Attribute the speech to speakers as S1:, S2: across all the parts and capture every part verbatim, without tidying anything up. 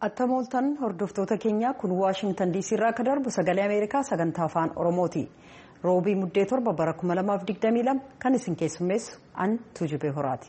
S1: Attamooltan hordoftoota keenya kun Waashingtan D C irraa akka darbu sagalee Ameerikaa sagantaa afaan Oromooti. Roobii muddee torba bara kuma lamaaf digdamii lama kan isin keessummeessu an Tuujubee Horaati.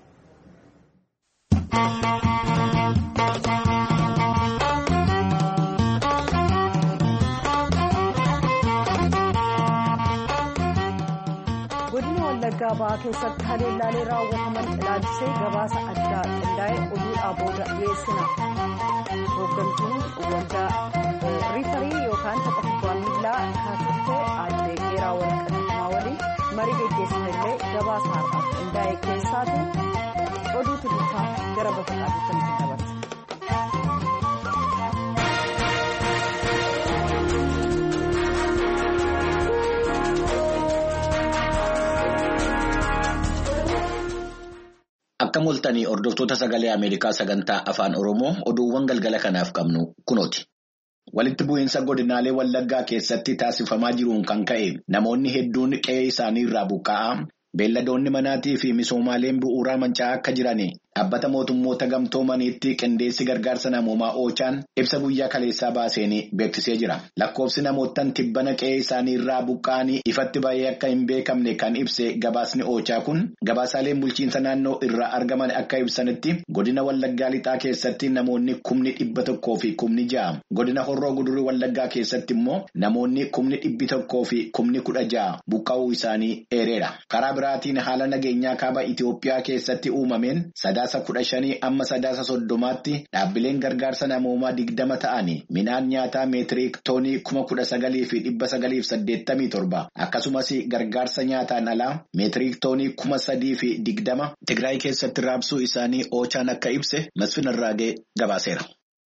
S1: Godina Wallaggaa Bahaa keessatti haleellaalee raawwataman ilaalchisee gabaasa addaa qindaa'ee oduudhaa booda dhiyeessina. Hooggantuun waldaa riifarii yookaan tapha kubbaa miilaa kaasiftee aadde Geeraa Warqinaa waliin marii geggeessinillee gabaasa har'aaf qindaa'ee keessaatiin oduutu dhufaa gara bakka qabeessa nuti dabarsa.
S2: Akka mul'atanii hordoftoota sagalee Ameerikaa sagantaa afaan Oromoo oduuwwan galgala kanaaf qabnu kunooti. Walitti bu'iinsa godinaalee Wallaggaa keessatti taasifamaa jiruun kan ka'e namoonni hedduun qe'ee isaanii irraa buqqa'aa beelladoonni manaatii fi misoomaaleen bu'uuraa manca'aa akka jiran dhaabbata mootummoota gamtoomaniitti qindeessi gargaarsa namoomaa Oochaan ibsa guyyaa kaleessaa baaseen beeksisee jira. Lakkoofsi namootaan tibbana qe'ee isaanii irraa buqqa'anii ifatti baay'ee akka hin beekamne kan ibse gabaasni Oochaa kun gabaasaaleen bulchiinsa naannoo irraa argaman akka ibsanitti godina Wallaggaa lixaa keessatti namoonni kumni dhibba tokkoo fi kumni ja'a. Godina Horroo Gudurii Wallaggaa keessatti immoo namoonni kumni dhibbi tokkoo fi kumni kudha ja'a buqqa'uu isaanii eereera. Karaa biraatiin haala nageenyaa kaaba Itoophiyaa keessatti uumameen sadaasa kudha shanii amma sadaasa soddomaatti dhaabbileen gargaarsa namoomaa digdama ta'anii midhaan nyaataa meetirii toonii kuma kudha sagalii fi dhibba sagalii fi saddeettamii torba akkasumas gargaarsa nyaataan alaa meetirii toonii kuma sadii fi digdama Tigraay keessatti raabsuu isaanii Oochaan akka ibse Masfin Arraagee gabaaseera.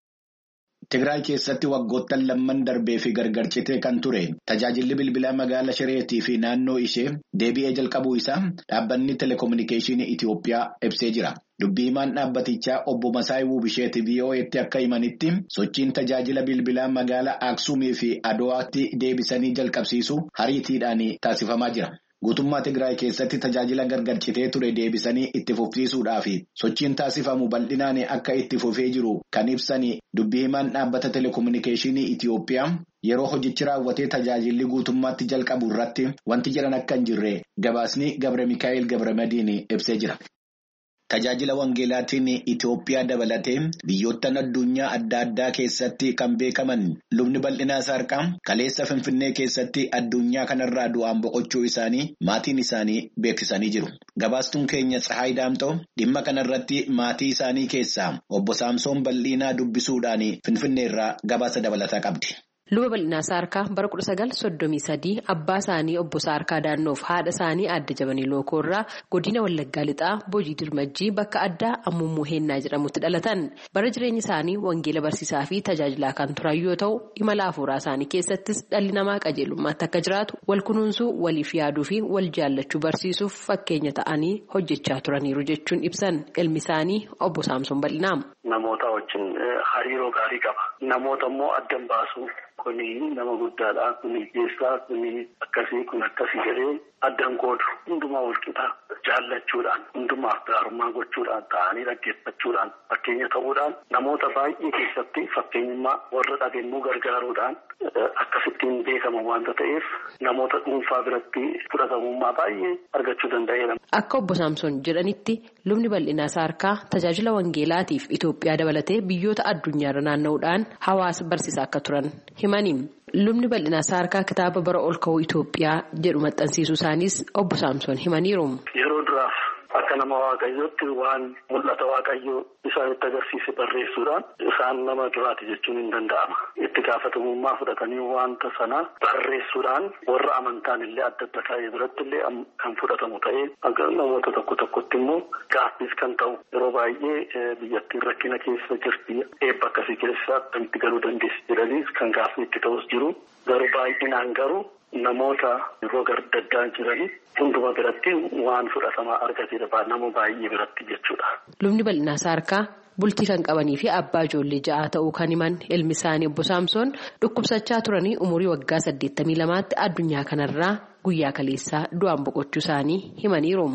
S2: Tigraay keessatti waggoottan lamman darbee fi gargar citee kan ture tajaajilli bilbilaa magaala Shireetii fi naannoo ishee deebi'ee jalqabuu isaa dhaabbanni telekominikeeshinii Itoophiyaa ibsee jira. Dubbii himaan dhaabbatichaa obbo Masaayii Wuubisheetii V O A'tti akka himanitti sochiin tajaajila bilbilaa magaala Aksuumii fi Adowaatti deebisanii jalqabsiisu hariitiidhaan taasifamaa jira. Guutummaa Tigraay keessatti tajaajila gargar citee ture deebisanii itti fufsiisuudhaaf sochiin taasifamu bal'inaan akka itti fufee jiru kan ibsanii dubbii himaan dhaabbata telekominikeeshinii Itoophiyaa yeroo hojichi raawwatee tajaajilli guutummaatti jalqabu irratti wanti jiran akka hin jirre gabaasni Gabre Mikaa'el Gabramadiin ibsee jira. Tajaajila wangeelaatiin Itoophiyaa dabalatee biyyoottan addunyaa adda addaa keessatti kan beekaman lubni bal'inaa saarqaa kaleessa Finfinnee keessatti addunyaa kanarraa du'aan boqochuu isaanii maatiin isaanii beeksisanii jiru. Gabaastuun keenya Tsahaay Daamtoo dhimma kanarratti maatii isaanii keessaa obbo Saamsoon Bal'inaa dubbisuudhaan Finfinneerraa gabaasa dabalataa qabdi.
S3: Luba bal'inaa saarkaa bara kudha sagal soddomii sadii abbaa isaanii obbo Saarkaa Daannoof haadha isaanii adda jabanii lookoorraa godina Wallaggaa lixaa Boojii Dirmajjii bakka addaa Ammummoo Heennaa jedhamutti dhalatan. Bara jireenya isaanii wangeela barsiisaa fi tajaajilaa kan turan yoo ta'u imala hafuuraa isaanii keessattis dhalli namaa qajeelummaatti akka jiraatu wal kunuunsuu waliif yaaduu fi wal jaallachuu barsiisuuf fakkeenya ta'anii hojjechaa turaniiru jechuun ibsan ilmi isaanii obbo Saamsoon Bal'inaa.
S4: Namoota wajjin hariiroo gaarii qaba. Namoota immoo addan baasu. Kuni nama guddaadha. Kuni geessaa. Kuni akkasii kun akkasii jedhee addan qoodu. Hundumaa walqixaa jaallachuudhaan hundumaaf gaarummaa gochuudhaan ta'anii dhaggeeffachuudhaan fakkeenya ta'uudhaan namoota baay'ee keessatti fakkeenyummaa warra dhageenyuu gargaaruudhaan akkasittiin beekaman waanta ta'eef namoota dhuunfaa biratti fudhatamummaa baay'ee argachuu danda'eera.
S3: Akka obbo Saamsoon jedhanitti lubni bal'inaa saarkaa tajaajila wangeelaatiif Itoophiyaa dabalatee biyyoota addunyaarra naanna'uudhaan hawaasa barsiisaa akka turan himani. Lubni bal'inaa saarkaa kitaaba bara ol ka'uu Itoophiyaa jedhu maxxansiisuu isaanis obbo Saamsoon himaniiru.
S4: Yeroo duraaf akka nama waaqayyootti waan mul'ata waaqayyoo isaanitti agarsiise barreessuudhaan isaan nama duraati jechuun hin danda'ama. Itti gaafatamummaa fudhatanii wanta sana barreessuudhaan warra amantaan illee adda adda ta'ee biratti illee kan fudhatamu ta'ee namoota tokko tokkotti immoo gaaffiis kan ta'u yeroo baay'ee biyyattiin rakkina keessa jirti eebba akkasii keessa akkamitti galuu dandeessi jedhanii kan gaaffii itti ta'us jiru garuu baay'inaan garuu namoota yeroo gardaddaan jiranii hunduma biratti waan fudhatamaa argatedha nama baay'ee biratti jechuudha.
S3: Lubni bal'inaa saarkaa bultii kan qabanii fi abbaa ijoollee ja'aa ta'uu kan himan ilmi isaanii obbo Saamsoon dhukkubsachaa turanii umurii waggaa saddeettamii lamaatti addunyaa kanarraa guyyaa kaleessaa du'aan boqochuu isaanii himaniiru.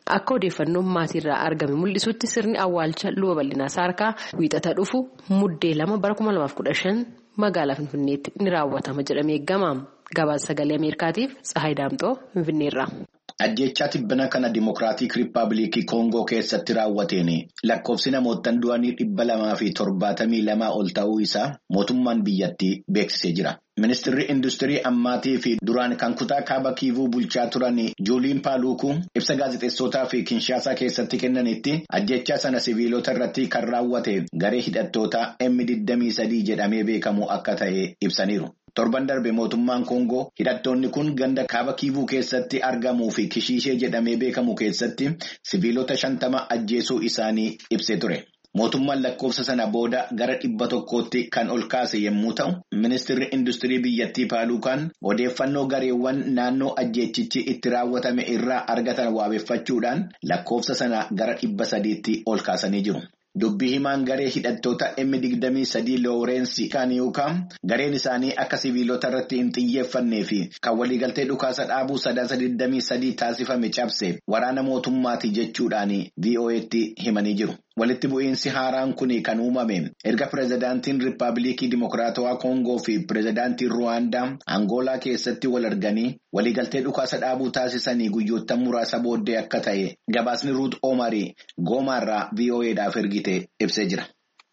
S3: Akka odeeffannoon maatiirraa argame mul'isutti sirni awwaalcha luba bal'inaa saarkaa wiixata dhufu muddee lama bara kuma lamaaf kudha shan magaalaa Finfinneetti ni raawwatama jedhamee eegama. Gabaasa sagalee Ameerikaatiif Tsahaay Daamxoo Finfinneerra.
S2: Ajjechaa tibbana kana Dimokiraatik Riippaabilikii Koongoo keessatti raawwateen lakkoofsi namootaan du'anii dhibba lamaa fi torbaatamii lamaa ol ta'uu isaa mootummaan biyyattii beeksisee jira. Ministeerri Industirii Ammaatii fi duraan kan kutaa kaaba Kiivuu bulchaa turan Juuliin Paaluukuu ibsa gaazexeessotaa fi Kinshaasaa keessatti kennanitti ajjechaa sana siviilota irratti kan raawwate garee hidhattoota M digdamii sadii jedhamee beekamu akka ta'e ibsaniiru. Torban darbe mootummaan Koongoo hidhattoonni kun ganda kaaba Kiivuu keessatti argamuu fi Kishiishee jedhamee beekamu keessatti siviilota shantama ajjeesuu isaanii ibsee ture. Mootummaan lakkoofsa sana booda gara dhibba tokkootti kan ol kaase yommuu ta'u, ministeerri industirii biyyattii Paaluukaan odeeffannoo gareewwan naannoo ajjeechichi itti raawwatame irraa argatan waabeffachuudhaan lakkoofsa sana gara dhibba sadiitti ol kaasanii jiru. Dubbii himaan garee hidhattoota M digdamii sadii Loorensi Kaaniyuukaa gareen isaanii akka siviilota irratti hin xiyyeeffannee fi kan waliigaltee dhukaasa dhaabuu sadaasa digdamii sadii taasifame cabse waraana mootummaati jechuudhaan V O A'tti himanii jiru. Walitti bu'iinsi haaraan kun kan uumame erga pirezidaantiin Riippaabilikii Dimokiraatawaa Koongoo fi pirezidaantiin Ruwaandaa Angoolaa keessatti wal arganii waliigaltee dhukaasa dhaabuu taasisanii guyyoottan muraasa booddee akka ta'e gabaasni Ruut Oomarii Goomaarraa V O A'dhaaf ergite ibsee jira.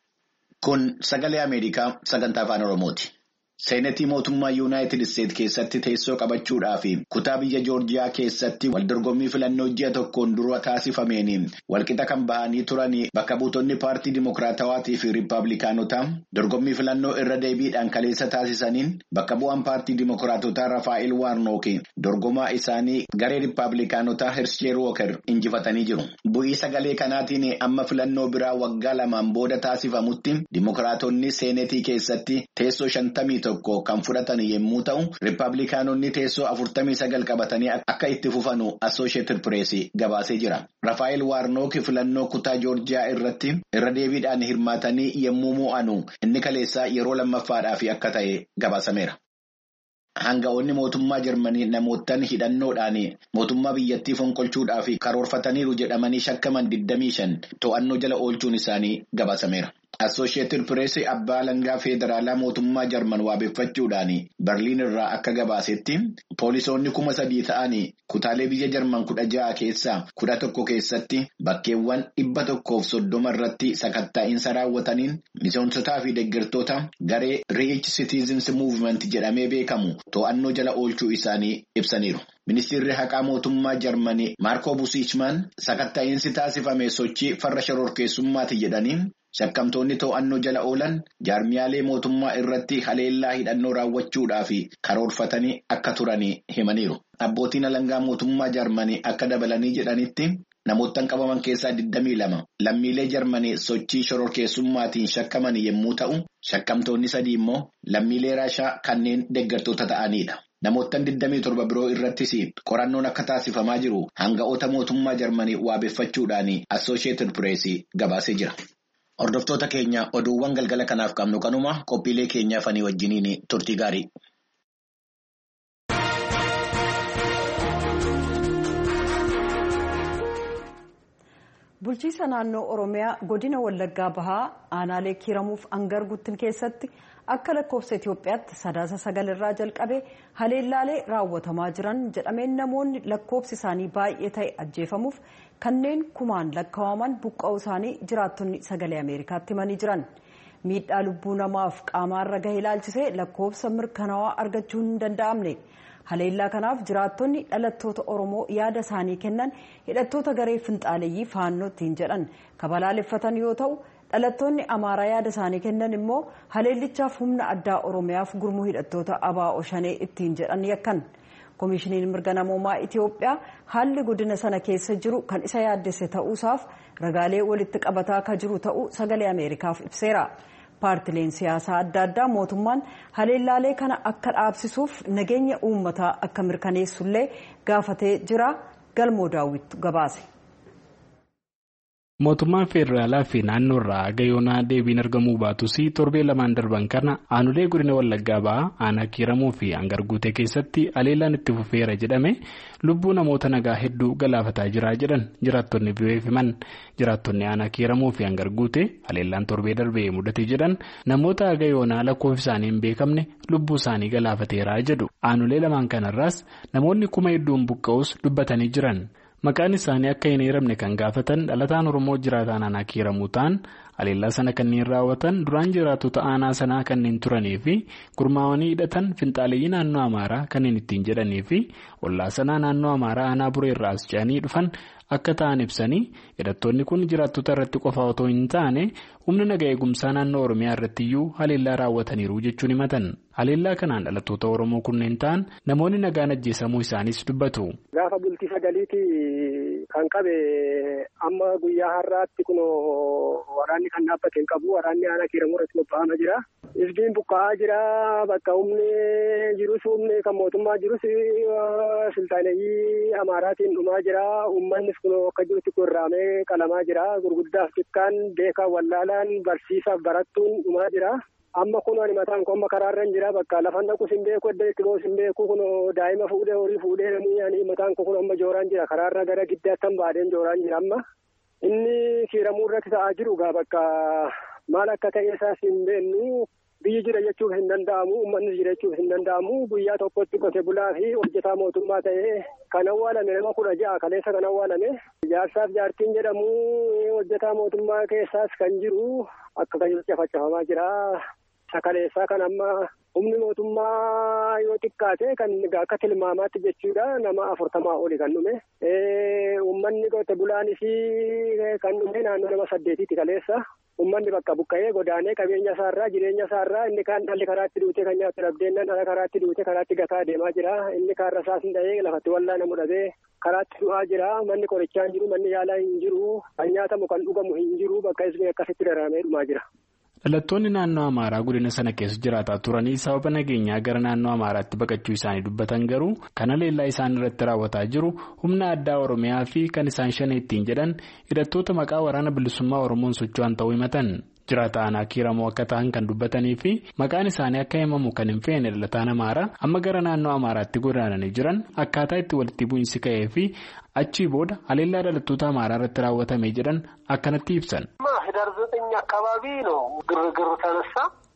S2: Kun sagalee Ameerikaa sagantaa afaan Oromooti. Seenetii mootummaa Yuunaayitid Isteet keessatti teessoo qabachuudhaa fi kutaa biyya Joorjiyaa keessatti waldorgommii filannoo ji'a tokkoon dura taasifameen walqixa kan bahanii turanii bakka buutonni paartii Dimokiraatawaatii fi Riippaabilikaanotaa dorgommii filannoo irra deebiidhaan kaleessa taasisaniin bakka bu'aan paartii Dimokiraatotaa Rafaa'el Waarnook dorgomaa isaanii garee Riippaabilikaanotaa Hershee Rooker injifatanii jiru. Bu'ii sagalee kanaatiin amma filannoo biraa waggaa lamaan booda taasifamutti Dimokiraatonni seenetii keessatti teessoo shantamii tokko kan fudhatan yommuu ta'u, Riippaabilikaanonni teessoo afurtamii sagal qabatanii akka itti fufanu Associated Press gabaasee jira. Rafaa'el Waarnook filannoo kutaa Joorjiyaa irratti irra deebiidhaan hirmaatanii yommuu mo'anu inni kaleessaa yeroo lammaffaadhaaf akka ta'e gabaasameera. Hanga'oonni mootummaa Jarmanii namootaan hidhannoodhaan mootummaa biyyattii fonqolchuudhaaf karoorfataniiru jedhamanii shakkaman digdamii shan to'annoo jala oolchuun isaanii gabaasameera. Associated Press abbaa alangaa federaalaa mootummaa Jarman waabeffachuudhaan Berliin irraa akka gabaasetti poolisoonni kuma sadii ta'anii kutaalee biyya Jarman kudha ja'a keessaa kudha tokko keessatti bakkeewwan dhibba tokkoof soddoma irratti sakatta'iinsa raawwataniin miseensota fi deeggartoota garee Reich Citizens Movement jedhamee beekamu to'annoo jala oolchuu isaanii ibsaniiru. Ministeerri haqaa mootummaa Jarmanii Maarko Busichman sakatta'iinsi taasifame sochii farra shororkeessummaati jedhanii shakkamtoonni to'annoo jala oolan jaarmiyaalee mootummaa irratti haleellaa hidhannoo raawwachuudhaaf karoorfatanii akka turanii himaniiru. Abbootiin alangaa mootummaa Jarmanii akka dabalanii jedhanitti namoottan qabaman keessaa digdamii lama lammiilee Jarmanii sochii shororkeessummaatiin shakkaman yommuu ta'u, shakkamtoonni sadii immoo lammiilee Raashaa kanneen deeggartoota ta'anidha. Namoottan digdamii torba biroo irrattis qorannoon akka taasifamaa jiru hanga'oota mootummaa Jarmanii waabeffachuudhaan Associated Press gabaasee jira. Hordoftoota keenya oduuwwan galgala kanaaf qabnu kanuma qophiilee keenyaaf ani wajjiniin turtii gaarii.
S1: Bulchiisa naannoo Oromiyaa godina Wallaggaa Bahaa aanaalee Kiiramuuf Angar Guttin keessatti akka lakkoofsa Itoophiyaatti sadaasa sagal irraa jalqabee haleellaalee raawwatamaa jiran jedhameen namoonni lakkoofsi isaanii baay'ee ta'e ajjeefamuuf kanneen kumaan lakkaa'aman buqqa'uu isaanii jiraattonni sagalee Ameerikaatti himanii jiran. Miidhaa lubbuu namaaf qaamaarra gahe ilaalchisee lakkoofsa mirkanaawaa argachuu hin danda'amne. Haleellaa kanaaf jiraattonni dhalattoota Oromoo yaada isaanii kennan hidhattoota garee finxaaleeyyii faannoo ittiin jedhan kabalaaleffatan yoo ta'u, dhalattoonni Amaaraa yaada isaanii kennan immoo haleellichaaf humna addaa Oromiyaaf gurmuu hidhattoota ABO shanee ittiin jedhan yakkan. Koomishiniin mirga namoomaa Itoophiyaa haalli godina sana keessa jiru kan isa yaaddesse ta'uusaaf ragaalee walitti qabataa akka jiru ta'uu sagalee Ameerikaaf ibseera. Paartileen siyaasaa adda addaa mootummaan haleellaalee kana akka dhaabsisuuf nageenya uummataa akka mirkaneessullee gaafatee jira. Galmoo Daawwittu gabaase.
S5: Mootummaan Feederaalaa fi naannoo irraa gayoonaa deebiin argamuu baatus torbee lamaan darban kana aanulee godina Wallaggaa ba'aa aanaa kiiramuu fi hangarguutee keessatti aleellaan itti fufeera jedhame lubbuu namoota nagaa hedduu galaafataa jira jedhan jiraattonni biyyeef himan. Jiraattonni aanaa kiiramuu fi hangarguutee aleellaan torbee darbee mudate jedhan namoota gayoonaa lakkoofsi isaanii hin beekamne lubbuu isaanii galaafateera jedhu. Aanulee lamaan kanarraas namoonni kuma hedduun buqqa'us dubbatanii jiran. Maqaan isaanii akka hin eeramne kan gaafatan dhalataan Oromoo jiraataan aanaa kiiramuu ta'an aleellaa sana kanneen raawwatan duraan jiraattota aanaa sanaa kanneen turanii fi gurmaa'anii hidhatan finxaaleeyyii naannoo Amaaraa kanneen ittiin jedhanii fi ollaa sanaa naannoo Amaaraa aanaa bureerraa as ce'anii dhufan akka ta'an ibsanii hidhattoonni kun jiraattota irratti qofa otoo hin taane humna naga eegumsaa naannoo Oromiyaa irratti iyyuu haleellaa raawwataniiru jechuun himatan. Haleellaa kanaan dhalattoota Oromoo kunneen ta'an namoonni nagaan ajjeesamuu isaaniis dubbatu.
S6: Gaafa bultii sagaliiti kan qabe amma guyyaa har'aatti kun waraanni kan dhaabbate hin qabu. Waraanni aanaa kiiramuu irratti bobba'amaa jira. Isbiin buqqa'aa jira. Bakka humni jirus humni kan mootummaa jirus siltaaneeyyii Amaaraatiin dhumaa jira. Uummannis kun akka jirutti gorraamee qalamaa jira. Gurguddaaf xiqqaan beekaa wallaalaan barsiisaaf barattuun dhumaa jira. Amma kun ani mataan kun amma karaarra hin jira. Bakka lafan dhaqus hin beeku, edda itti boos hin beeku. Kun daa'ima fuudhee horii fuudhee namni ani mataan kun amma jooraan jira. Karaarra gara giddaatti han baadeen jooraan jira amma. Inni kiiramuu irratti ta'aa jiru gaa bakka maal akka ta'e isaas hin beeknu. Biyyi jira jechuuf hin danda'amu. Uummannis jira jechuuf hin danda'amu. Guyyaa tokkotti qote bulaa fi hojjetaa mootummaa ta'ee kan awwaalame nama kudha ja'a kaleessa kan awwaalame. Jaarsaaf jaartiin jedhamu hojjetaa mootummaa keessaas kan jiru akka kan cafacafamaa jira. Kaleessaa kan amma humni mootummaa yoo xiqqaate kan akka tilmaamaatti jechuudha nama afurtamaa oli kan dhume. Uummanni qote bulaanis kan dhume naannoo nama saddeetitti kaleessa. Uummanni bakka buqqa'ee godaanee qabeenya isaarraa jireenya isaarraa inni kaan dhalli karaatti duutee kan nyaatu dhabdeennan dhala karaatti duutee karaatti gataa deemaa jira. Inni kaarra isaas hin dhahee lafatti wallaana mudhatee karaatti du'aa jira. Manni qorichaa hin jiru, manni yaalaa hin jiru, kan nyaatamu kan dhugamu hin jiru. Bakka isbee akkasitti daraamee dhumaa jira.
S5: Dhalattoonni naannoo Amaaraa godina sana keessa jiraataa turanii sababa nageenyaa gara naannoo Amaaraatti baqachuu isaanii dubbatan garuu kan haleellaa isaan irratti raawwataa jiru humna addaa Oromiyaa fi kan isaan shanee ittiin jedhan hidhattoota maqaa waraana bilisummaa Oromoon socho'an ta'uu himatan. Jiraata aanaa kiiramuu akka ta'an kan dubbatanii fi maqaan isaanii akka himamu kan hin feene dhalataan Amaaraa amma gara naannoo Amaaraatti godaananii jiran akkaataa itti walitti bu'iinsi ka'ee fi achii booda haleellaa dhalattoota Amaaraa irratti raawwatame jedhan akkanatti ibsan.
S7: ህዳር ዘጠኝ አካባቢ ነው ግርግር ተነሳ።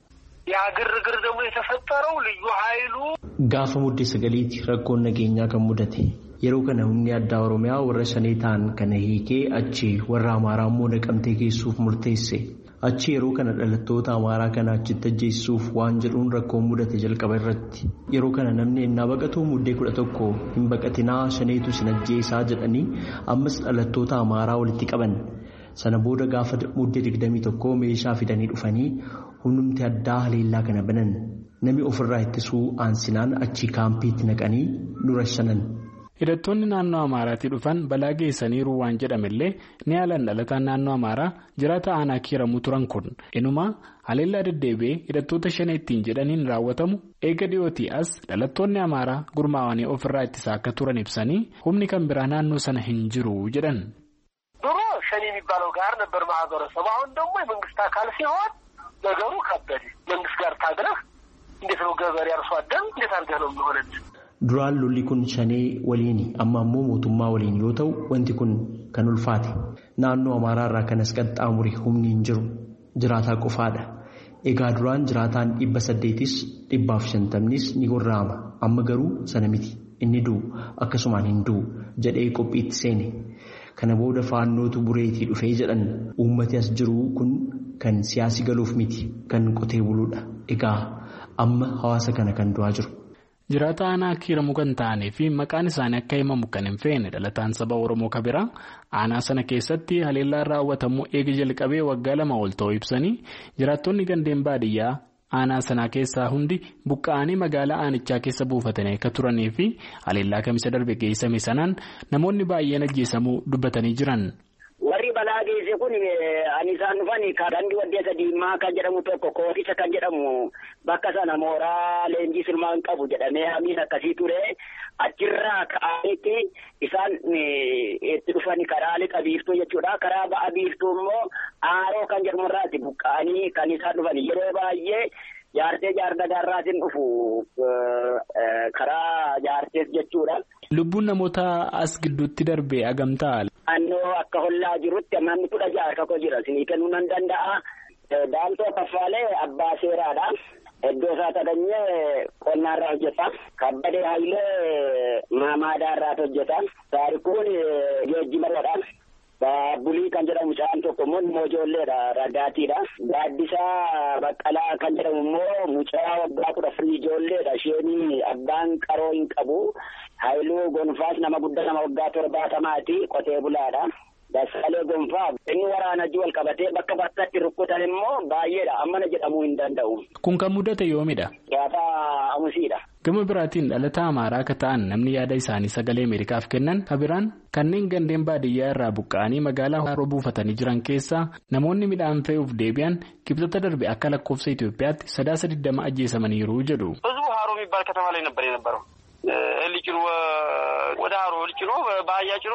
S7: ያ ግርግር ደግሞ የተፈጠረው ልዩ ኃይሉ
S8: ጋፈ ሙዴ ሰገሊት ረኮን ነገኛ ከሙደቴ yeroo kana humni addaa Oromiyaa warra shanee ta'an kana hiikee achi warra Amaaraa immoo naqamtee geessuuf murteesse. Achi yeroo kana dhalattoota Amaaraa kana achitti ajjeessuuf waan jedhuun rakkoon mudate jalqaba irratti. Yeroo kana namni ennaa baqatu muddee kudha tokko hin baqatinaa shaneetu sin ajjeesaa jedhanii ammas dhalattoota Amaaraa walitti qaban. Sana booda gaafa muddee digdamii tokko meeshaa fidanii dhufanii humnumti addaa haleellaa kana banan. Nami ofirraa ittisuu aansinaan achi kaampiitti naqanii dura shanan.
S5: Hidhattoonni naannoo Amaaraatii dhufan balaa geessaniiru waan jedhamellee ni haalan dhalataan naannoo Amaaraa jiraata aanaa kiiramuu turan kun inuma haleellaa deddeebi'ee hidhattoota shanee ittiin jedhaniin raawwatamu eega dhiyootii as dhalattoonni Amaaraa gurmaa'anii ofirraa ittisaa akka turan ibsanii humni kan biraa naannoo sana hin jiru jedhan.
S7: ድሮ ሸኔ የሚባለው ጋር ነበር ማህበረሰቡ። አሁን ደግሞ የመንግስት አካል ሲሆን ነገሩ ከበደ። መንግስት ጋር ታግለህ እንዴት ነው ገበሬ አርሶ አደር እንዴት አድርገህ ነው የሚሆነው?
S8: duraan lolli kun shanee waliini amma ammoo mootummaa waliin yoo ta'u wanti kun kan ulfaate naannoo Amaaraa irraa kanas qaxxaamure humni hin jiru jiraataa qofaadha. Egaa duraan jiraataan dhibba saddeetis dhibbaaf shantamnis ni gorra'ama amma garuu sana miti inni du'u akkasumaan hin du'u jedhee qophiitti seene. Kana booda faannootu bureetii dhufee jedhan uummati as jiru kun kan siyaasi galuuf miti kan qotee buluudha. Egaa amma hawaasa kana kan du'aa jiru.
S5: Jiraata aanaa kiiramuu kan ta'anii fi maqaan isaanii akka himamu kan hin feene dhalataan saba Oromoo kabiraa aanaa sana keessatti haleellaan raawwatamu eega jalqabee waggaa lama ol ta'uu ibsanii jiraattonni gandeen baadiyyaa aanaa sanaa keessaa hundi buqqa'anii magaalaa aanichaa keessa buufatanii akka turanii fi haleellaa kamisa darbe geessame sanaan namoonni baay'een ajjeesamuu dubbatanii jiran.
S6: Warri balaa
S9: geesse kun ani isaan dhufanii gandi waddeessa diimaa kan jedhamu tokko kootisa kan jedhamu bakka sana mooraa leenjii silmaan qabu jedhamee hamiin akkasii ture achirraa ka'anitti isaan itti dhufanii karaa lixa biiftuu jechuudha. Karaa ba'a biiftuu immoo aaroo kan jedhamurraati buqqa'anii kan isaan dhufanii yeroo baay'ee jaartee jaardagaarraatiin dhufu karaa jaartees jechuudha.
S5: Lubbuun namoota as gidduutti darbee agamtaa?
S9: Annoo akka hollaa jirutti namni kudha ja'a tokko jira sinii kennuu nan danda'a. Daantoo Kaffaalee abbaa seeraadha. Iddoo isaa Taganyee qonnaarraa hojjeta. Kabbadee Hayilee Maamaadaarraa hojjeta. Taarikuun geejjibarradha. Bulii kan jedhamu mucaan tokko immoo moojoolleedha ragaatiidha. Gaaddisaa Baqqalaa kan jedhamu immoo mucaa waggaa kudha afurii ijoolleedha. Isheen abbaan qaroo hin qabu. Haayiluu Gonfaas nama guddaa nama waggaa torbaatamaati qotee bulaadha. Dassaalee Gonfaa inni waraana wal qabatee bakka bakkatti rukkutan immoo baay'eedha. Ammana jedhamuu hin danda'u.
S5: Kun kan mudate yoomidha?
S9: Gaafa amusiidha.
S5: Gama biraatiin dhalataa Amaaraa akka ta'an namni yaada isaanii sagalee Ameerikaaf kennan kabiraan kanneen gandeen baadiyyaa irraa buqqa'anii magaalaa haroo buufatanii jiran keessaa namoonni midhaan fe'uuf deebi'an kibxata darbe akka lakkoofsa Itoophiyaatti sadaasa digdama ajjeesamaniiru jedhu.
S10: Hizbu haroo የሚባል ከተማ ላይ ነበር የነበረው ልጭሮ ወደ haroo ልጭሮ ባያ ጭሮ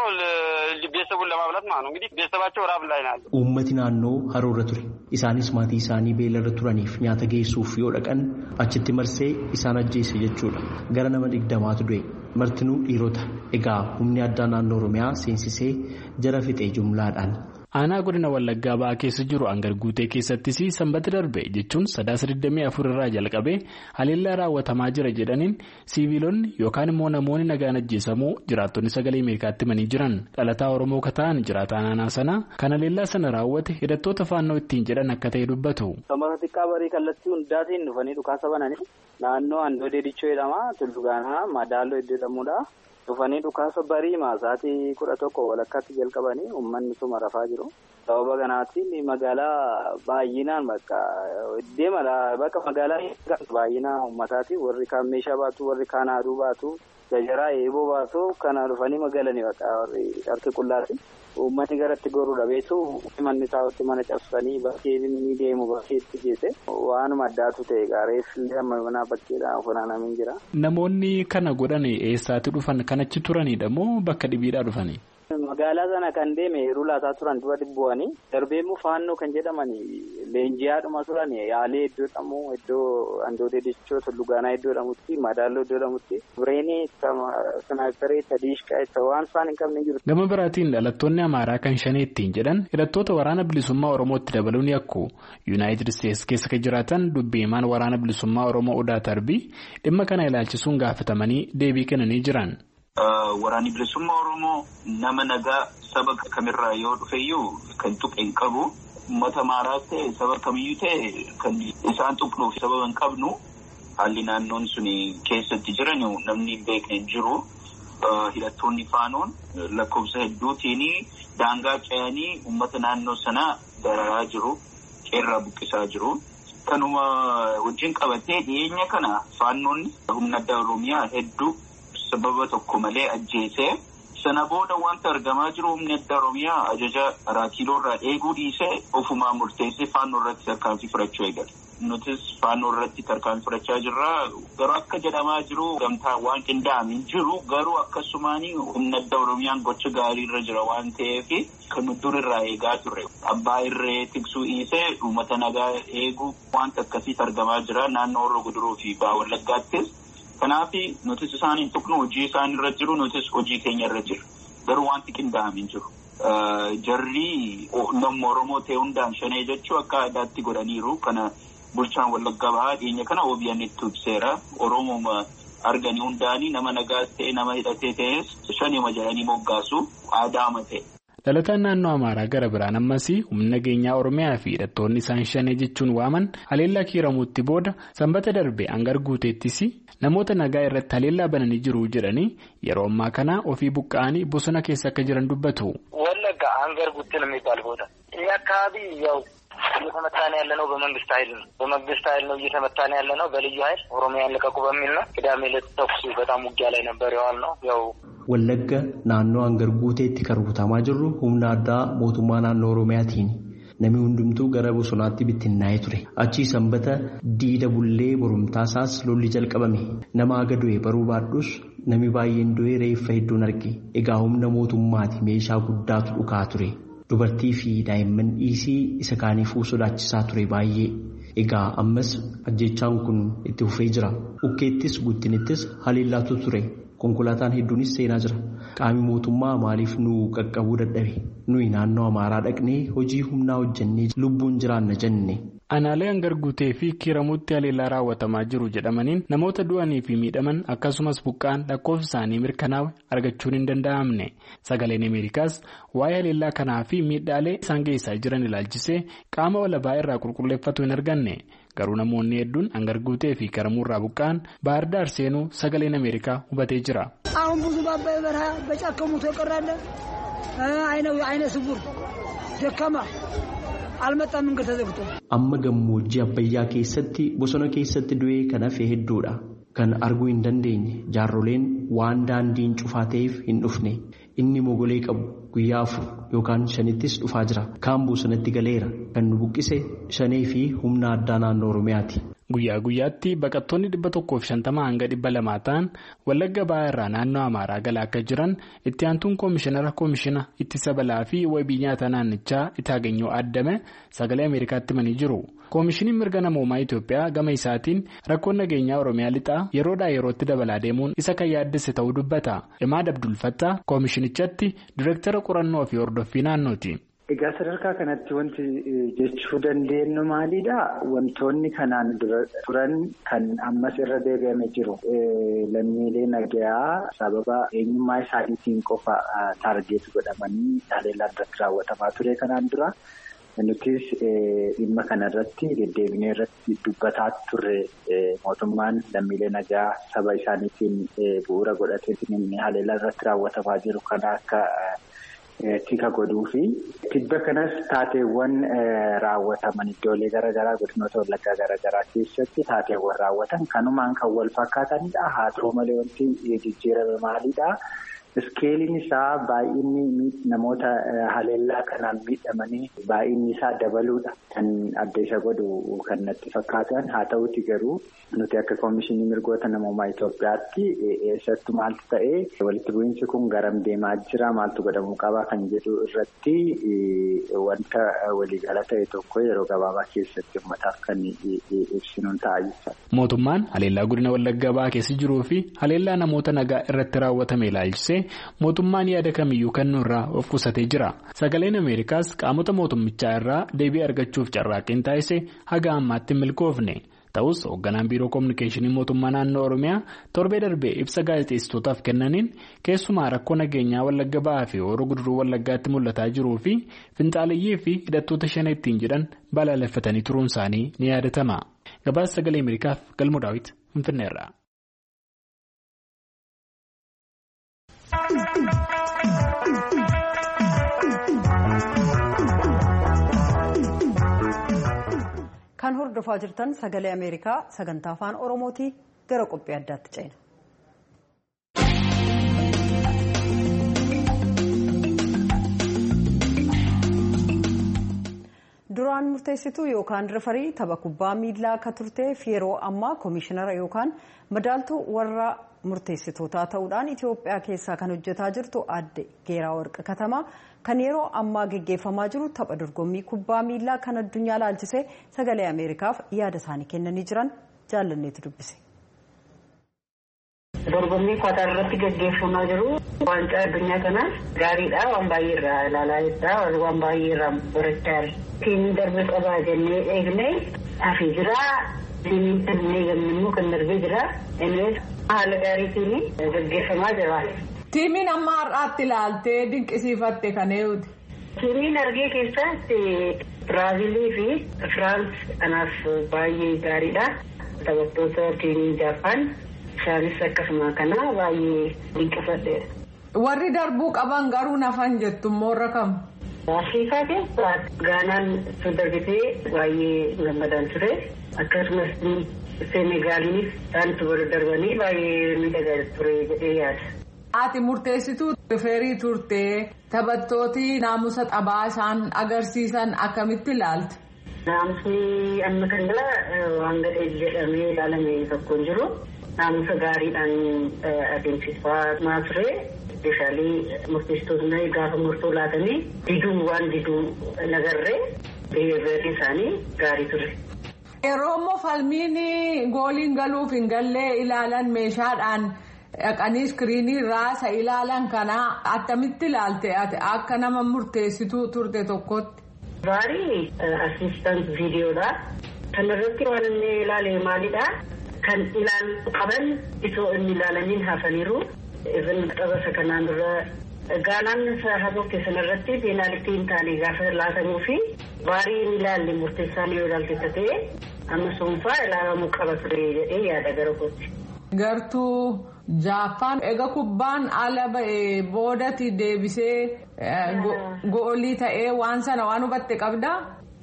S10: ቤተሰቡን ለማብላት ማለት ነው እንግዲህ ቤተሰባቸው ራብ ላይ ናቸው.
S8: Uummati naannoo haroo irra ture isaanis maatii isaanii beelarra turaniif nyaata geessuuf yoo dhaqan achitti marsee isaan ajjeese jechuudha. Gara nama digdamaatu du'e martinuu dhiirota. Egaa humni addaa naannoo Oromiyaa seensisee jara fixee jumlaadhaan.
S5: Aanaa godina Wallaggaa ba'aa keessa jiru hangar guutee keessattis sanbata darbe jechuun sadaasa digdamii afur irraa jalqabee haleellaa raawwatamaa jira jedhaniin siiviilonni yookaan immoo namoonni nagaan ajjeesamuu jiraattonni sagalee Ameerikaatti himanii jiran dhalataa Oromoo ka ta'an jiraataa naannoo sanaa kan haleellaa sana raawwate hidhattoota faannoo ittiin jedhan akka ta'e dubbatu.
S11: Samara xiqqaa barii kallattii hundaatiin dhufanii dhukaasa bananii naannoo Andoodee Dichoo jedhama Tullugaanaa Madaaloo iddoo jedhamudha. Dhufanii dhukaasa barii maasaatii kudha tokko walakkaatti jalqabanii uummanni suma rafaa jiru. Sababa kanaatiin magaalaa baay'inaan bakka deema bakka magaalaa baay'inaa uummataati warri kaan meeshaa baatu warri kaan haaduu baatu jajaraa eeboo baatu kana dhufanii magaalanii bakka warri harki qullaati. Uummanni garatti goruudha beeku manni isaatti mana cabsanii bakkee inni deemu bakkeetti geesse waanuma addaatu ta'e gaareessillee amma mana bakkeedhaan funaanamin jira.
S5: Namoonni kana godhan eessaatti dhufan kanachi turanidha moo bakka dhibiidhaa dhufanii?
S11: Magaalaa sana kan deeme yeroo laataa turan dura dhibbuwanii darbeemmoo faannoo kan jedhamanii leenjiyaadhuma turan yaalee iddoo dhamu iddoo Andoodee Dichoo Tullugaanaa iddoo dhamutti Madaaloo iddoo dhamutti bireenii sanaayiparee sadiishqaa waan isaan hin qabne jiru.
S5: Gama biraatiin dhalattoonni Amaaraa kan shanee ittiin jedhan hidhattoota waraana bilisummaa Oromootti dabaluun yakku Yuunaayitid Isteetsi keessa kan jiraatan dubbiimaan waraana bilisummaa Oromoo Odaa Tarbii dhimma kana ilaalchisuun gaafatamanii deebii kennanii jiran.
S12: Waraanni bilisummaa Oromoo nama nagaa saba kamirraa yoo dhufeyyuu kan tuqe hin qabu. Uummata Amaaraas ta'e saba kamiyyuu ta'e kan isaan tuqnuuf sababa hin qabnu. Haalli naannoon suni keessatti jiran namni hin beekne hin jiru. Hidhattoonni faanoon lakkoofsa hedduutiin daangaa ce'anii uummata naannoo sanaa dararaa jiru. Qeerraa buqqisaa jiru. Kanuma wajjin qabatee dhiyeenya kana faannoon humna addaa Oromiyaa hedduu sababa tokko malee ajjeesee sana booda wanta argamaa jiru humni addaa Oromiyaa ajaja raakiiloo irraa eeguu dhiisee ofumaa murteessee faannoo irratti tarkaanfii fudhachuu eegale. Nutis faannoo irratti tarkaanfii fudhachaa jirra. Garuu akka jedhamaa jiru gamtaa waan qindaa'ame hin jiru garuu akkasumaanii humni addaa Oromiyaan gocha gaarii irra jira waan ta'eef kan dur irraa eegaa turre. Abbaa irree tiksuu dhiisee uummata nagaa eeguu wanta akkasii argamaa jira naannoo Horroo Guduruu fi Baha Wallaggaattis. Kanaaf nutis isaan hin tuqnu hojii isaan irra jiru nutis hojii keenya irra jiru. Garuu wanti qindaa'ame hin jiru. Jarri namni Oromoo ta'e hundaan shanee jechuu akka aadaatti godhaniiru. Kana bulchaan Wallaggaa Bahaa dhiyeenya kana O B N itti ibseera. Oromoo arganii hundaanii nama nagaas ta'e nama hidhatee ta'es shaneema jedhanii moggaasu aadaama ta'e.
S5: Dhalataan naannoo Amaaraa gara biraan ammas humna nageenyaa Oromiyaa fi hidhattoonni isaan shanee jechuun waaman haleellaa kiiramuutti booda sanbata darbe hangar guuteettis namoota nagaa irratti haleellaa bananii jiru jedhanii yeroo ammaa kana ofii buqqa'anii bosona keessa akka jiran dubbatu.
S10: ወለጋ hangar guutte ነው የሚባል ቦታ ይሄ አካባቢ ያው እየተመታን ያለ ነው በመንግስት ኃይል ነው በመንግስት ኃይል ነው እየተመታን ያለ ነው በልዩ ኃይል ኦሮሚያን ለቀቁ በሚል ነው ቅዳሜ ዕለት ተኩስ በጣም ውጊያ ላይ ነበር ያዋል ነው ያው
S8: Wallagga naannoo hangarguuteetti kan rukutamaa jirru humna addaa mootummaa naannoo Oromiyaatiin. Namni hundumtuu gara bosonaatti bittinnaa'ee ture. Achii sanbata diida bullee borumtaasaas lolli jalqabame. Nama aga du'e baruu baadhus namni baay'een du'e reeffa hedduun arge. Egaa humna mootummaati meeshaa guddaatu dhukaa ture. Dubartii fi daa'imman dhiisii isa kaaniifuu sodaachisaa ture baay'ee. Egaa ammas ajjechaan kun itti fufee jira. Ukkeettis guddinittis haleellaatu ture. Konkolaataan hedduunis seenaa jira. Qaamni mootummaa maaliif nu qaqqabuu dadhabe? Nuyi naannoo Amaaraa dhaqnee hojii humnaa hojjennee lubbuun jiraanna jenne.
S5: Aanaalee hangarguutee fi kiiramuutti haleellaa raawwatamaa jiru jedhamaniin namoota du'anii fi miidhaman akkasumas buqqaan lakkoofsa isaanii mirkanaa'e argachuun hin danda'amne. Sagaleen Ameerikaas waa'ee haleellaa kanaa fi miidhaalee isaan geessaa jiran ilaalchisee qaama walabaa irraa qulqulleeffatu hin arganne. Garuu namoonni hedduun hangarguutee fi kiiramuurraa buqqaan Baahir Daar seenuu sagaleen Ameerikaa hubatee jira.
S13: አሁን ብዙ ባባይ በረሃ በጫከሙ ተቀራለ አይነው አይነ ስውር ደካማ አልመጣም እንግዲህ ተዘግቶ
S8: amma gammoojjii abbayyaa keessatti bosona keessatti du'ee kan hafe hedduudha kan arguu hin dandeenye jaarroleen waan daandiin cufaa ta'eef hin dhufne inni mogolee qabu guyyaa afur yookaan shanittis dhufaa jira kaan bosonatti galeera kan nu buqqise shanee fi humna addaa naannoo Oromiyaati.
S5: Guyyaa guyyaatti baqattoonni dhibba tokkoof shantama hanga dhibba lamaa ta'an Wallagga Bahaa irraa naannoo Amaaraa galaa akka jiran itti aantuun koomishinara koomishina ittisa balaa fi wabii nyaata naannichaa Itaaganyoo Addame sagalee Ameerikaatti himanii jiru. Koomishiniin mirga namoomaa Itoophiyaa gama isaatiin rakkoon nageenyaa Oromiyaa lixaa yeroodhaa yerootti dabalaa deemuun isa kan yaaddesse ta'uu dubbata. Imaad Abdul Fattaa koomishinichatti direektara qorannoo fi hordoffii naannooti.
S14: Egaa sadarkaa kanatti wanti jechuu dandeenyu maalidha? Wantoonni kanaan dura turan kan ammas irra deebi'amee jiru. Lammiilee nagayaa sababa eenyummaa isaaniitiin qofa taargeet godhamanii haleellaan irratti raawwatamaa ture kanaan dura. Nutis dhimma kanarratti deddeebinee irratti dubbataa turre mootummaan lammiilee nagaa saba isaaniitiin bu'uura godhateetiin haleellaan irratti raawwatamaa jiru kana akka tika godhuu fi tibba kanas taateewwan raawwataman iddoolee garaagaraa godinoota wallaggaa garaagaraa keessatti taateewwan raawwatan kanumaan kan wal fakkaatanidha. Haa ta'u malee wanti jijjiirame maalidha? Iskeeliin isaa baay'inni namoota haleellaa kanaan miidhamanii baay'inni isaa dabaluudha kan adda isa godhu kan natti fakkaatan. Haa ta'uti garuu nuti akka koomishinii mirgoota namoomaa Itoophiyaatti eessattu maaltu ta'ee walitti bu'iinsi kun garam deemaa jira maaltu godhamuu qaba kan jedhu irratti wanta waliigala ta'e tokko yeroo gabaabaa keessatti uummataaf kan ibsinuun ta'a jechuudha.
S5: Mootummaan haleellaa godina Wallagga Bahaa keessa jiruu fi haleellaa namoota nagaa irratti raawwatame ilaalchisee mootummaan yaada kamiyyuu kennuu irraa of qusatee jira. Sagaleen Ameerikaas qaamota mootummichaa irraa deebii argachuuf carraaqqii taasise haga ammaatti hin milkoofne. Ta'us hoogganaan biiroo koominikeeshinii mootummaa naannoo Oromiyaa torbee darbee ibsa gaazexeessitootaaf kennaniin keessumaa rakkoo nageenyaa Wallagga Bahaa fi Hooroo Guduruu Wallaggaatti mul'ataa jiruu fi finxaaleyyii fi hidhattoota shanee ittiin jedhan balaaleffatanii turuun isaanii ni yaadatama. Gabaasa sagalee Ameerikaaf Galmoo Daawit Finfinneerraa.
S1: Kan hordofaa jirtan sagalee Ameerikaa sagantaa afaan Oromooti gara qophii addaatti ceena. Duraan murteessituu yookaan rifarii tapha kubbaa miilaa akka turteef yeroo ammaa koomishinara yookaan madaaltuu warra murteessitootaa ta'uudhaan Itoophiyaa keessaa kan hojjetaa jirtu adde Geeraa Warqa Katamaa kan yeroo ammaa geggeeffamaa jiru tapha dorgommii kubbaa miilaa kan addunyaa laalchisee sagalee Ameerikaaf yaada isaanii kennanii jiran jaallanneetu dubbise.
S15: Dorgommii Kwaatar irratti geggeeffamaa jiru waancaa addunyaa kanaas gaariidha waan baay'ee irraa ilaalaa jirra waan baay'ee irraa barachaa jirra. Tiimii darbee qabaa jennee eegnee hafii jira. Tiimiin kanneen gammaduu kan darbee jira. Innis haala gaariitiin gaggeeffamaa jira.
S16: Tiimiin amma har'aatti ilaaltee dinqisiifatte kan eeyuuti?
S15: Tiimiin argee keessatti Biraazilii fi Firaans kanaaf baay'ee gaariidha. Taphattoota tiimii Jaappaan isaanis akkasuma kana baay'ee dinqifadheera.
S16: Warri darbuu qaban garuu nafan jettu immoo irra kam?
S15: Afrikaa keessaa Gaanaan darbitee baay'ee gammadaan ture. Akkasumas Senegaaliinis isaan wal darbanii baay'ee miidhagaa ture jedhee yaada.
S16: Ati murteessituu riifarii turtee taphattooti naamusa taphaa isaan agarsiisan akkamitti ilaalta?
S15: Naamusni amma kan dhala waan gadhee jedhamee ilaalame tokko hin jiru. Naamusa gaariidhaan adeemsifamaa ture. Meeshaalee murteessitoonni gaafa murtoo laatanii diduu waan diduu nagarree beeyyadoonni isaanii gaarii ture.
S16: Yeroo immoo falmiin gooliin galuuf hin gallee ilaalan meeshaadhaan dhaqanii iskiriinii raasa ilaalan kana attamitti ilaalte akka nama murteessituu turte tokkotti.
S15: Baarii asiistant viidiyoodha. Kan irratti waan inni ilaale maalidha? Kan ilaalu qaban itoo inni ilaalaniin hafaniiru. Even qabasa kanaan dura Gaanaan hafoo keessan irratti peenaalitii hin taane gaafa laatamuu fi baarii inni ilaalle murteessaan yoo ilaalte ta'e amma soonfaa ilaalamuu qaba ture jedhee yaada gara kootti.
S16: Gartuu Jaappaan egaa kubbaan ala ba'ee boodatti deebisee goolii ta'ee waan sana waan hubatte qabdaa?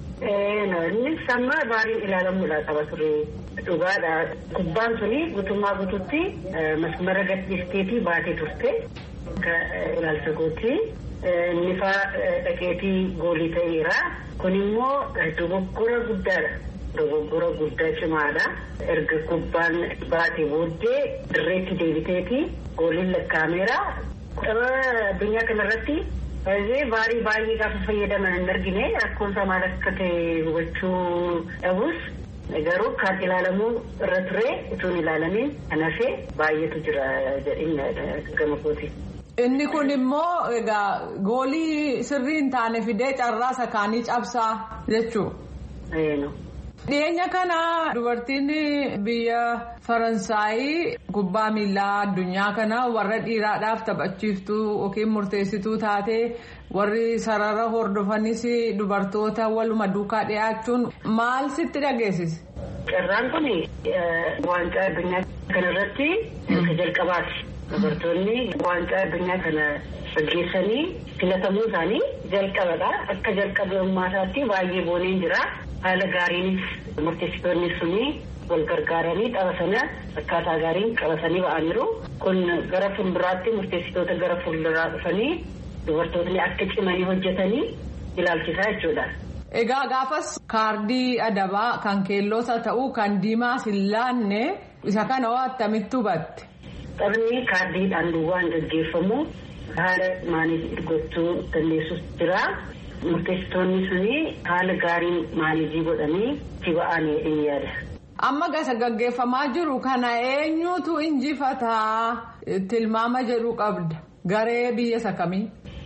S15: Inni amma baariin ilaalamuudha qaba ture. Dhugaadha. Kubbaan suni guutummaa guutuutti masmara gadhiisteetii baatee turte. Akka ilaalcha gootti inni fa'aa dhaqeetii goolii ta'eera. Kun immoo dogoggora guddaadha. Dogoggora guddaa cimaadha. Erga kubbaan baatee booddee dirreetti deebiteeti gooliin lakkaameera. Tapha addunyaa kanarratti baarii baay'ee gaafa fayyadaman hin argine rakkoon isaa maal akka ta'e hubachuu dhabus garuu kan ilaalamuu irra ture utuu hin ilaalamin kan hafe baay'eetu jira jedhin gama kooti.
S16: Inni kun immoo egaa goolii sirrii hin taane fidee carraa sakaanii cabsaa jechuudha. Dhiyeenya kana dubartiin biyya Faransaayii kubbaa miilaa addunyaa kana warra dhiiraadhaaf taphachiiftuu yookiin murteessituu taatee warri sarara hordofanis dubartoota waluma duukaa dhiyaachuun maal sitti dhageessise?
S15: Carraan kun waancaa addunyaa kanarratti akka jalqabaati. Dubartoonni waancaa addunyaa kana gaggeessanii filatamuu isaanii jalqabadha. Akka jalqabummaa isaatti baay'ee booneen jira. Haala gaariinis murteessitoonni suni wal gargaaranii tapha sana akkaataa gaariin qabatanii ba'aniiru. Kun gara fuulduraatti murteessitoota gara fuulduraa dhufanii dubartoonni akka cimanii hojjetanii ilaalchisaa jechuudha.
S16: Egaa gaafas kaardii adabaa kan keelloota ta'uu kan diimaas hin laanne isa kana hoo attamitti hubatte?
S15: Taphni kaardiidhaan duwwaan gaggeeffamu haala maanii gochuu dandeessus jira. Murteessitoonni suni haala gaariin maanijii godhanii itti ba'anii hin yaada.
S16: Amma gasa gaggeeffamaa jiru kana eenyutu injifataa tilmaama jedhu qabda garee biyya isa kamii?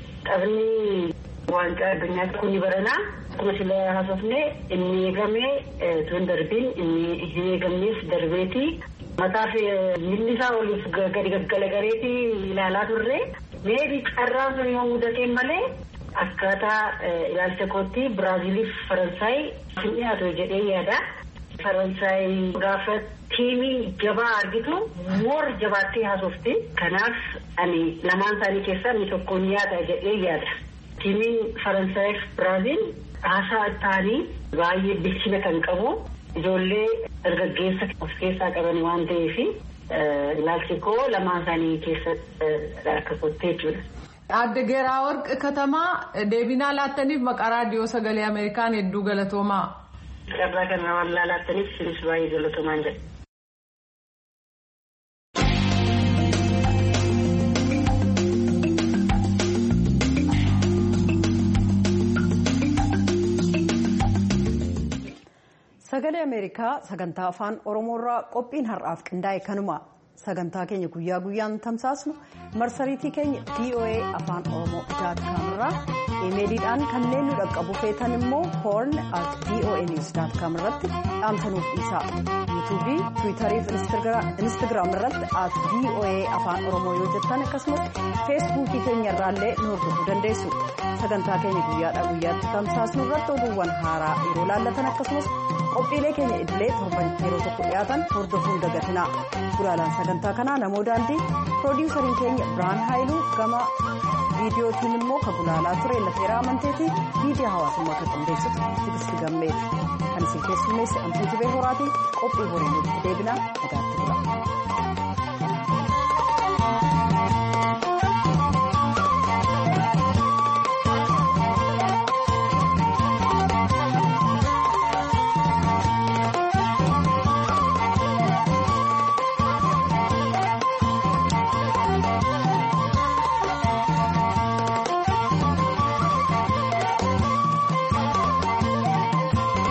S15: Taphni waancaa addunyaa kun baranaa akkuma sila haasofne inni eegame tun darbiin inni hin eegamnes darbeeti. Mataaf milli isaa oliif gadi gaggalagareeti ilaalaa turre meebii carraan sun yoo mudateen malee. Akkaataa ilaalcha kootti Biraaziliif Faransaay hin dhiyaatu jedhee yaada. Faransaay gaafa tiimii jabaa argitu moor jabaattee haasofti. Kanaaf ani lamaan isaanii keessaa inni tokko ni yaada jedhee yaada. Tiimiin Faransaayif Biraazil haasaa ta'anii baay'ee bilchina kan qabu ijoollee dargaggeessa of keessaa qaban waan ta'eef ilaalchi koo lamaan isaanii keessa akka kottee jechuudha.
S16: Adde Geeraawarq Katamaa deebinaa laattaniif maqaa raadiyoo sagalee Ameerikaan hedduu galatoomaa.
S15: Carraa kana waan laattaniif sinis baay'ee galatoomaan jedha.
S1: Sagalee Ameerikaa sagantaa afaan Oromoorraa qophiin har'aaf qindaa'e kanuma. Sagantaa keenya guyyaa guyyaan tamsaasnu marsariitii keenya V O A afaan oromoo dot com irraa imeeliidhaan kanneen nu dhaqqabu feetan immoo horn at V O A news dot com irratti dhaamsanuuf dhiisaa. yuutuubii tiwiitarii fi instagiraam irratti at V O A afaan oromoo yoo jettan akkasumas feesbuukii keenya irraallee nu hordofuu dandeessu. Sagantaa keenya guyyaadhaa guyyaatti tamsaasnu irratti oduuwwan haaraa yeroo laallatan akkasumas qophiilee keenya idilee torban yeroo tokko dhiyaatan hordofuun dagatina. Gulaalaan sagantaa kanaa namoo daandii piroodiwusariin keenya Birhaan Haayiluu gama viidiyootiin immoo kan gulaalaa ture Lafeeraa Amanteetii miidiyaa hawaasummaa kan qindeessitu Tigisti Gammeeti. Kan isin keessummeesse Antuu Jibee Horaatiin qophii horii nutti deebinaa nagaatti bula.